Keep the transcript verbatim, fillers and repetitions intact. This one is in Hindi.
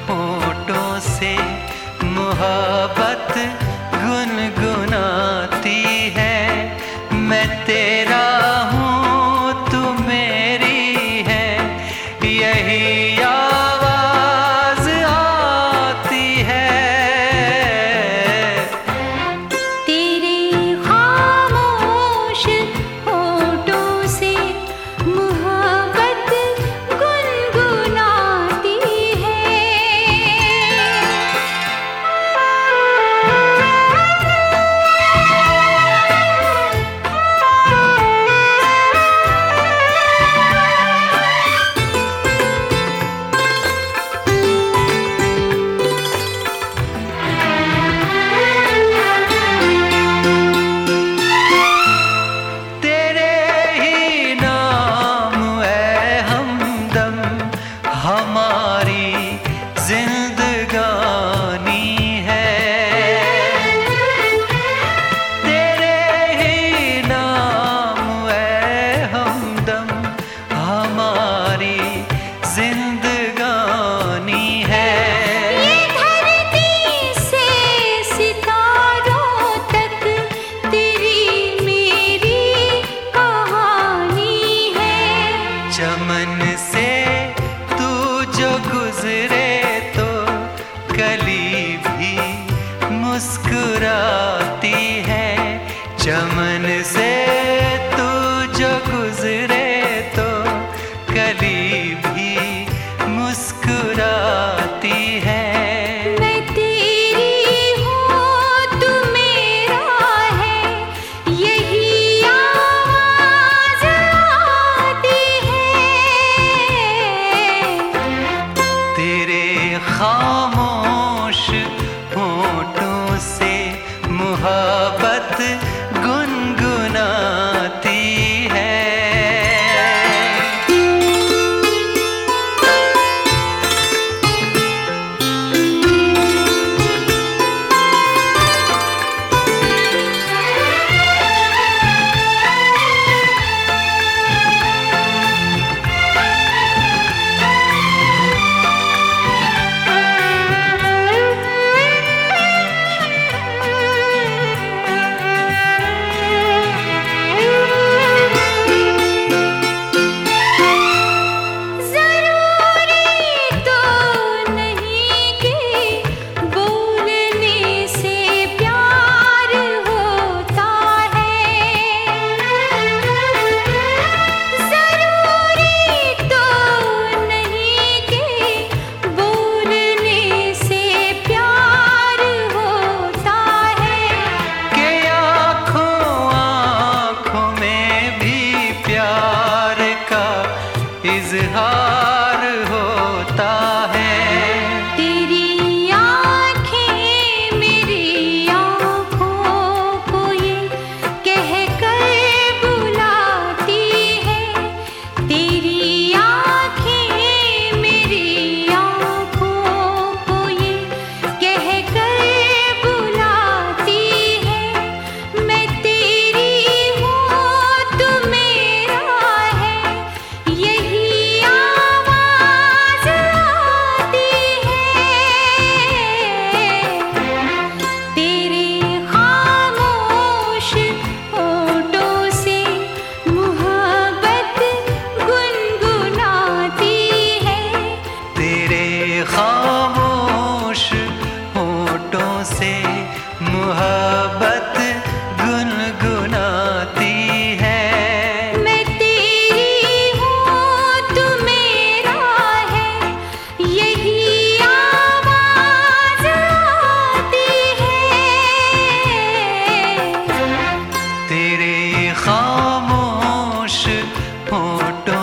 होठों से मोहब्बत गुनगुनाती है। मैं तेरा हूँ तू मेरी है, यही आवाज आती है। तेरे खामोश होठों से मोहब्बत गुनगुनाती है। हमारी जिंदगानी है, तेरे ही नाम है हमदम, हमारी जिंदगानी है। ये धरती से सितारों तक तेरी मेरी कहानी है। चमन से जो गुजरे तो कली भी मुस्कुराती है। चमन से तू जो गुजरे तो कली भी मुस्कुराती है। मैं तेरी हूँ तू मेरा है, यही आवाज आती है। तेरे खामोश होठों से मोहब्बत गुनगुनाती है। इज़हार होता है। तेरी आँखें मेरी आँखों को ये कह कर बुलाती है। तेरी आँखें मेरी आँखों को ये कह कर बुलाती है। मैं तेरी हूँ तू मेरा है, यही खामोश होठों से मोहब्बत गुनगुनाती है। मैं तेरी हूँ तू मेरा है, यही आवाज आती है। तेरे खामोश होठों